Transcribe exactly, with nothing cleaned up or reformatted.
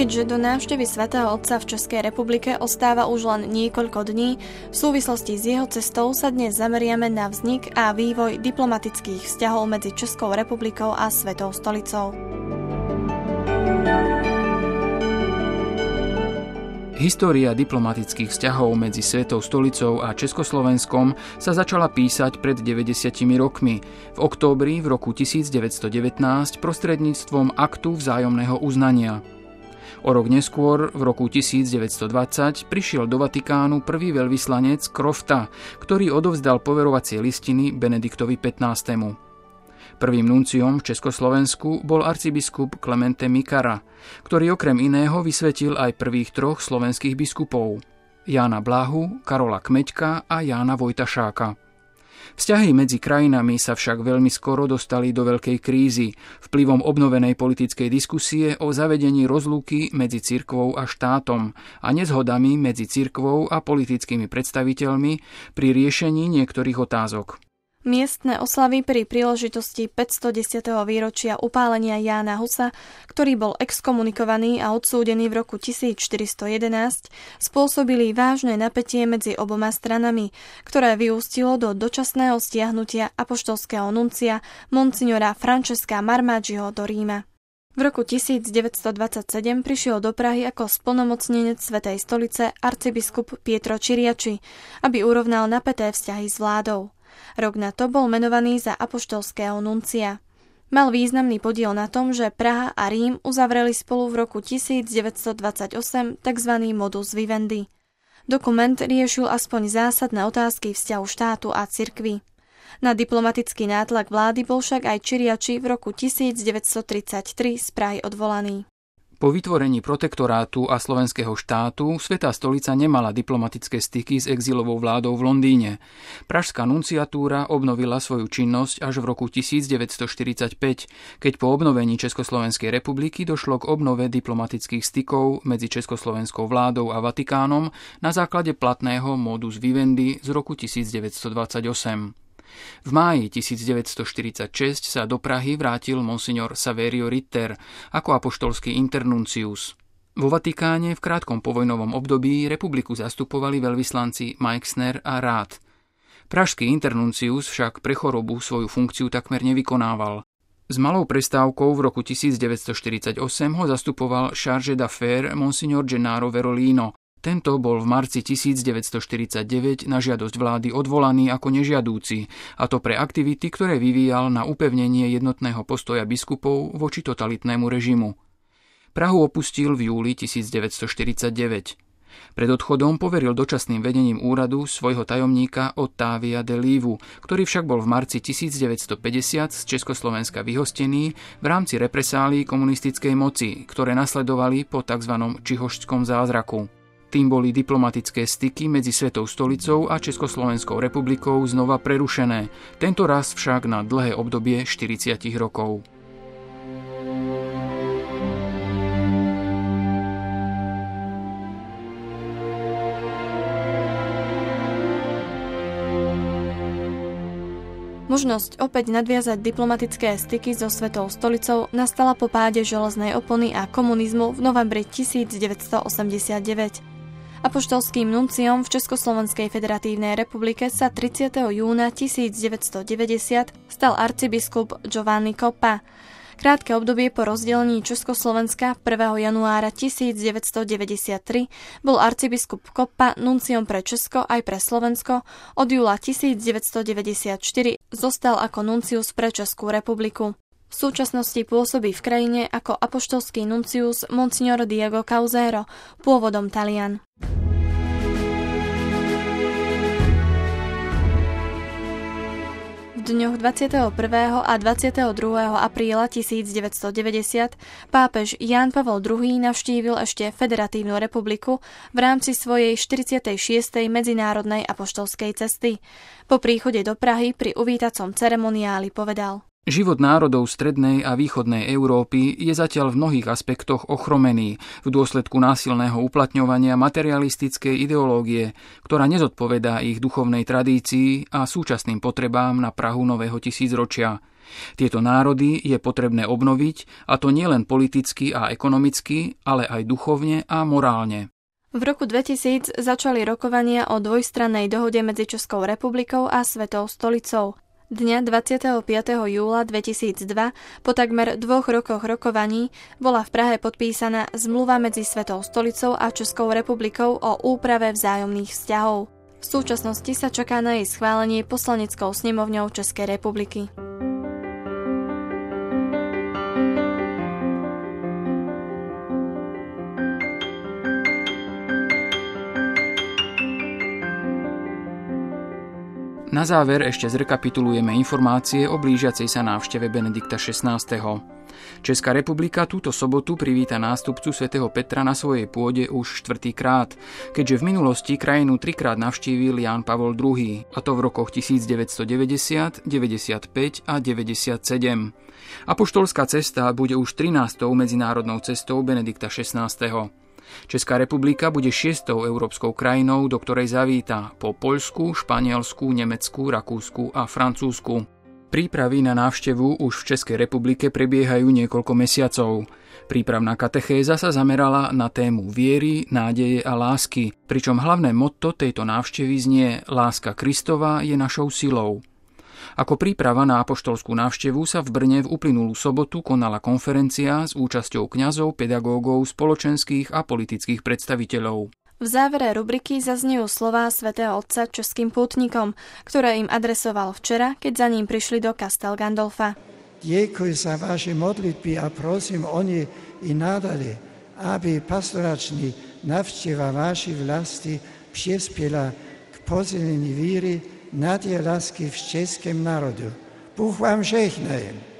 Keďže do návštevy svätého Otca v Českej republike ostáva už len niekoľko dní, v súvislosti s jeho cestou sa dnes zameriame na vznik a vývoj diplomatických vzťahov medzi Českou republikou a Svätou stolicou. História diplomatických vzťahov medzi Svätou stolicou a Československom sa začala písať pred deväťdesiatimi rokmi, v októbri v roku tisícdeväťstodevätnásť prostredníctvom aktu vzájomného uznania. O rok neskôr, v roku tisícdeväťstodvadsať, prišiel do Vatikánu prvý veľvyslanec Crofta, ktorý odovzdal poverovacie listiny Benediktovi pätnástemu. Prvým nunciom v Československu bol arcibiskup Klemente Mikara, ktorý okrem iného vysvetil aj prvých troch slovenských biskupov, Jána Blahu, Karola Kmeďka a Jána Vojtašáka. Vzťahy medzi krajinami sa však veľmi skoro dostali do veľkej krízy vplyvom obnovenej politickej diskusie o zavedení rozlúky medzi cirkvou a štátom a nezhodami medzi cirkvou a politickými predstaviteľmi pri riešení niektorých otázok. Miestne oslavy pri príležitosti päťstodesiateho výročia upálenia Jána Husa, ktorý bol exkomunikovaný a odsúdený v roku tisícštyristojedenásť, spôsobili vážne napätie medzi oboma stranami, ktoré vyústilo do dočasného stiahnutia apoštolského nuncia monsignora Francesca Marmaggioho do Ríma. V roku tisícdeväťstodvadsaťsedem prišiel do Prahy ako splnomocnenec Svätej stolice arcibiskup Pietro Ciriaci, aby urovnal napäté vzťahy s vládou. Rok na to bol menovaný za apoštolského nuncia. Mal významný podiel na tom, že Praha a Rím uzavreli spolu v roku tisícdeväťstodvadsaťosem tzv. Modus vivendi. Dokument riešil aspoň zásadné otázky vzťahu štátu a cirkvi. Na diplomatický nátlak vlády bol však aj Ciriaci v roku tisícdeväťstotridsaťtri z Prahy odvolaný. Po vytvorení protektorátu a slovenského štátu Svätá stolica nemala diplomatické styky s exilovou vládou v Londýne. Pražská nunciatúra obnovila svoju činnosť až v roku tisícdeväťstoštyridsaťpäť, keď po obnovení Československej republiky došlo k obnove diplomatických stykov medzi československou vládou a Vatikánom na základe platného modus vivendi z roku tisícdeväťstodvadsaťosem. V máji tisícdeväťstoštyridsaťšesť sa do Prahy vrátil monsignor Saverio Ritter ako apoštolský internuncius. Vo Vatikáne v krátkom povojnovom období republiku zastupovali veľvyslanci Meixner a Rath. Pražský internuncius však pre chorobu svoju funkciu takmer nevykonával. S malou prestávkou v roku tisícdeväťstoštyridsaťosem ho zastupoval chargé d'affaires monsignor Gennaro Verolino. Tento bol v marci tisícdeväťstoštyridsaťdeväť na žiadosť vlády odvolaný ako nežiadúci, a to pre aktivity, ktoré vyvíjal na upevnenie jednotného postoja biskupov voči totalitnému režimu. Prahu opustil v júli tisícdeväťstoštyridsaťdeväť. Pred odchodom poveril dočasným vedením úradu svojho tajomníka Ottavia de Livu, ktorý však bol v marci tisícdeväťstopäťdesiat z Československa vyhostený v rámci represálií komunistickej moci, ktoré nasledovali po tzv. Čihošskom zázraku. Tým boli diplomatické styky medzi Svätou stolicou a Československou republikou znova prerušené, tento raz však na dlhé obdobie štyridsať rokov. Možnosť opäť nadviazať diplomatické styky so Svätou stolicou nastala po páde železnej opony a komunizmu v novembri tisícdeväťstoosemdesiatdeväť. Apoštolským nunciom v Československej federatívnej republike sa tridsiateho júna tisícdeväťstodeväťdesiat stal arcibiskup Giovanni Coppa. Krátke obdobie po rozdelení Československa prvého januára tisícdeväťstodeväťdesiattri bol arcibiskup Coppa nunciom pre Česko aj pre Slovensko, od júla tisícdeväťstodeväťdesiatštyri zostal ako nuncius pre Českú republiku. V súčasnosti pôsobí v krajine ako apoštolský nuncius monsignor Diego Causero, pôvodom Talian. V dňoch dvadsiateho prvého a dvadsiateho druhého apríla tisícdeväťstodeväťdesiat pápež Ján Pavol druhý navštívil ešte Federatívnu republiku v rámci svojej štyridsiatej šiestej medzinárodnej apoštolskej cesty. Po príchode do Prahy pri uvítacom ceremoniáli povedal: Život národov strednej a východnej Európy je zatiaľ v mnohých aspektoch ochromený v dôsledku násilného uplatňovania materialistickej ideológie, ktorá nezodpovedá ich duchovnej tradícii a súčasným potrebám na prahu nového tisícročia. Tieto národy je potrebné obnoviť, a to nielen politicky a ekonomicky, ale aj duchovne a morálne. V roku dvetisíc začali rokovania o dvojstrannej dohode medzi Českou republikou a Svetou stolicou. Dňa dvadsiateho piateho júla dvetisícdva, po takmer dvoch rokoch rokovaní, bola v Prahe podpísaná zmluva medzi Svetou stolicou a Českou republikou o úprave vzájomných vzťahov. V súčasnosti sa čaká na jej schválenie poslaneckou snemovňou Českej republiky. Na záver ešte zrekapitulujeme informácie o blížiacej sa návšteve Benedikta šestnásteho. Česká republika túto sobotu privíta nástupcu svätého Petra na svojej pôde už štvrtýkrát, keďže v minulosti krajinu trikrát navštívil Ján Pavol druhý, a to v rokoch devätnásťstodeväťdesiat, deväťdesiatpäť a deväťdesiatsedem. Apoštolská cesta bude už trinástou medzinárodnou cestou Benedikta šestnásteho. Česká republika bude šiestou európskou krajinou, do ktorej zavíta po Poľsku, Španielsku, Nemecku, Rakúsku a Francúzsku. Prípravy na návštevu už v Českej republike prebiehajú niekoľko mesiacov. Prípravná katechéza sa zamerala na tému viery, nádeje a lásky, pričom hlavné motto tejto návštevy znie Láska Kristova je našou silou. Ako príprava na apoštolskú návštevu sa v Brne v uplynulú sobotu konala konferencia s účasťou kňazov, pedagógov, spoločenských a politických predstaviteľov. V závere rubriky zaznejú slová svätého Otca českým pútnikom, ktoré im adresoval včera, keď za ním prišli do Castel Gandolfa. Děkuji za vaše modlitby a prosím o ne i nadalje, aby pastorační návšteva vašej vlasti přispěla k posilnení víry, naděje, lásky v českém národu. Bůh vám žehnej.